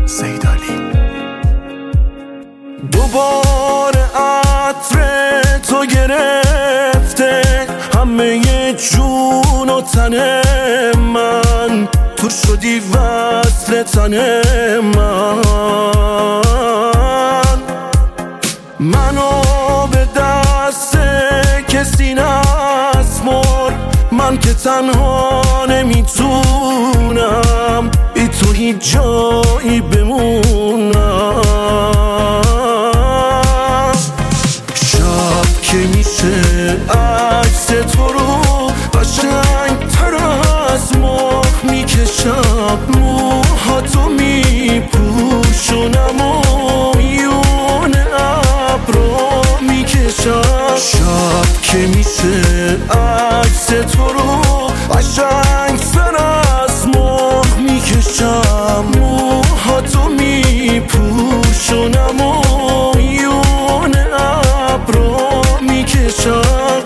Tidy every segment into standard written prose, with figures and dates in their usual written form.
سیدالی. دوباره عطر تو گرفته همه جون و تن من، تو شدی وصل تن من. منو به دست کسی نسپار، من که تنها نمیتونم بی تو هیچ جایی بمونم. شب که میشه عکس تو رو قشنگ تر از ماه میکشم، موهاتو میپوشونم و میون ابرو میکشم. شب که میشه عکس تو رو قشنگ تر از ماه میکشم، موهاتو میپوشونم و میون ابرو میکشم.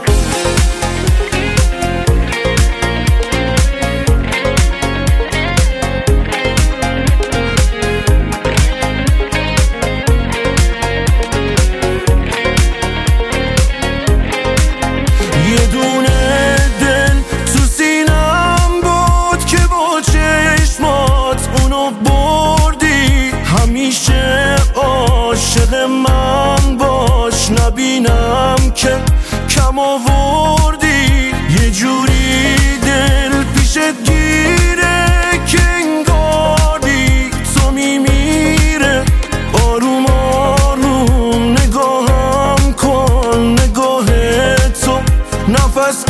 یه دونه دل تو سینم بود که با چشمات اونو بردی، همیشه عاشق من باش، نبینم که کم آوردی. یه جوری دل پیشت گیره که انگاری تو میمیره. آروم آروم نگاهم کن، نگاه تو نفس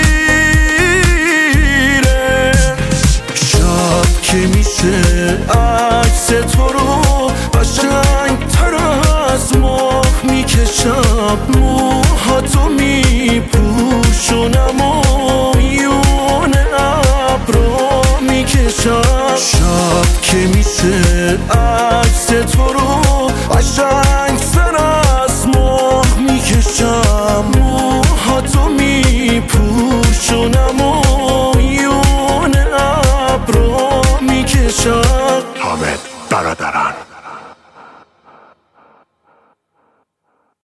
گیره. شب که میشه عکس تو رو قشنگ تر از ماه میکشم، موهاتو میپوشونم و میون ابرو میکشم. شب که میشه عکس تو رو قشنگ تر از ماه میکشم، موهاتو میپوشونم و میون ابرو میکشم. حامد برادران.